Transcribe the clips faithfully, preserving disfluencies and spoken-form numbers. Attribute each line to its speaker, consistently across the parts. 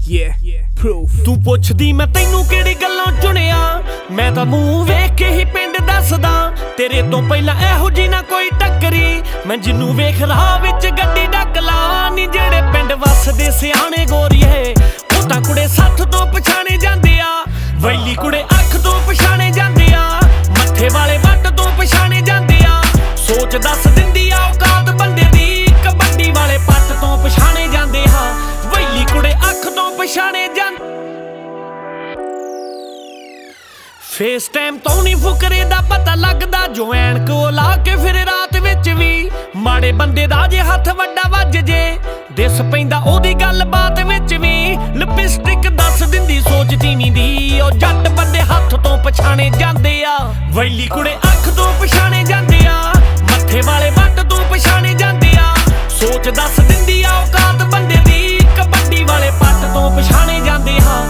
Speaker 1: Yeah, yeah, proof.
Speaker 2: तू पुछदी मैं तैनू केड़ी गल्लों चुनिया, मैं तां मूंह वेख के ही पिंड दसदा। तेरे तो पहला एहो जी ना कोई टक्करी, मैं जिन्नू वेख राह विच गड्डी डक ला। नी जेड़े पिंड वसदे सियाणे गोरीए, ओ तां कुड़े सठ तो पछाणे जांदे आ। वैली कुड़े अख तो पछाणे जांदे आ, मत्थे वाले वट तो पछाणे जांदे आ। सोच दस दिंदी आ औकात बंदे दी, कबड्डी वाले पट तो पछाणे जांदे आ। वैली कुड़े अख तो पछाणे जांदे। फेस टाइम तो नहीं फुकरे दा पता लगदा, जो ऐनक ला के फिर रात विच भी। माड़े बंदे दा जे हथ वड्डा वज जे, दिस पैंदा ओदी गल बात विच भी। लिपस्टिक दस दिंदी सोच तीवी दी, ओ जट बंदे हथ तो पछाणे जांदे आ। वैली कुड़े अख तो पछाणे जांदे आ, मत्थे वाले वट तो पछाणे जांदे आ। सोच दस दिंदी आ औकात बंदे दी, कबड्डी वाले पट तो पछाणे जांदे आ।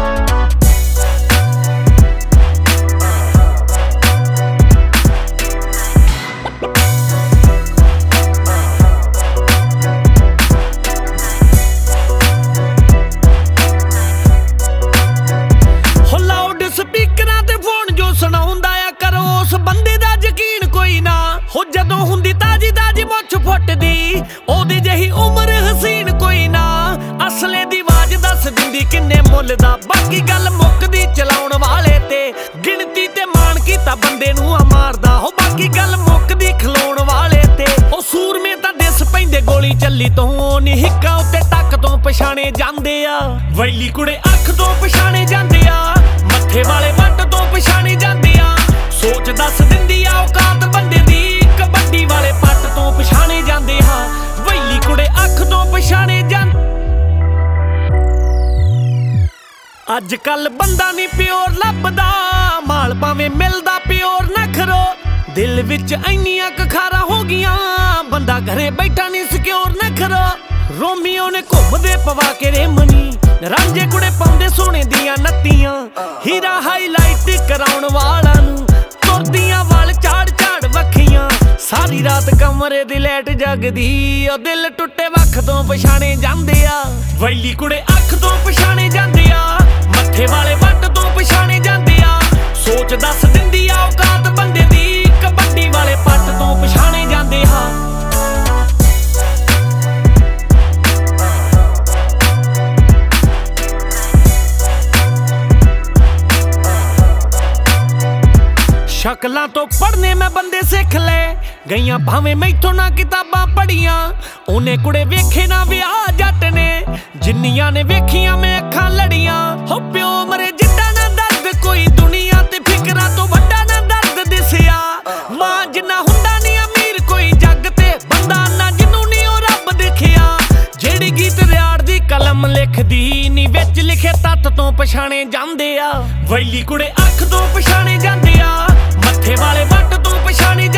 Speaker 2: हो जदों हुंदी ताजी ताजी मुछ फुटदी, ओदी जही उम्र हसीन कोई ना। असले दी आवाज दस दिंदी किन्ने मुੱਲ दा, बाकी गल मुकदी चलाउण वाले ते। गिणती ते मान कीता बंदे नूं आ मारदा, हो बाकी गल मुकदी खलोण वाले ते। ओ सूरमे तां दिस पैंदे गोली चली तो नी हिक्का उत्ते टक तो पछाणे जांदे आ। वैली कुड़े अख तो पछाणे जांदे आ, मत्थे वाले वट तो पछाणे जांदे आ। सोच दस दिंदी आ औकात बंदे दी, कबड्डी वाले पट तो पछाणे जांदे आ। वैली कुड़े अख तो पछाणे जांदे। अज कल बंदा नी प्योर लभदा, माल भावें मिलदा प्योर नखरो। दिल विच इन्नियां कखारा हो गियां, बंदा घरे बैठा नी सिक्योर नखरो। रोमियो ने घुमदे पवा के रेमनी, रांझे कुड़े पाउंदे सोने दियां नत्तियां। हीरा हाईलाइट कराउण वाला नूं, तुरदियां वाल झाड़ झाड़ वखियां। सारी रात कमरे दी लाइट जगदी, ओ दिल टुटे वख तो पछाणे जांदे आ। वैली कुड़े अख तो पछाणे जांदे आ, मत्थे वाले वट तो पछाणे जांदे आ। सोच दस दिंदी आ औकात बंदे दी, कबड्डी वाले पट तो पछाणे जांदे आ। शकलां तो पढ़ने मैं बंदे सिख ले, गईयां भावें मैथों ना किताबां पढ़ियां। उन्हें कुड़े वेखे ना विआह जट ने, जिन्नियां ने वेखियां मैं अखां लड़ियां। हो प्यो मरे जिड्डा ना दर्द कोई दुनिया ते, फिकरां तो वड्डा ना दर्द दिसिया। मां जिन्ना हुंदा नी अमीर कोई जग ते, बंदा ना जिन्नू नी ओ रब दिखिया। जेड़ी गीत रियाड़ दी कलम लिखदी नी, विच लिखे तत्त तो पछाणे जांदे आ। वैली कुड़े अख तो पछाणे जांदे आ, मत्थे वाले वट तो पछाणे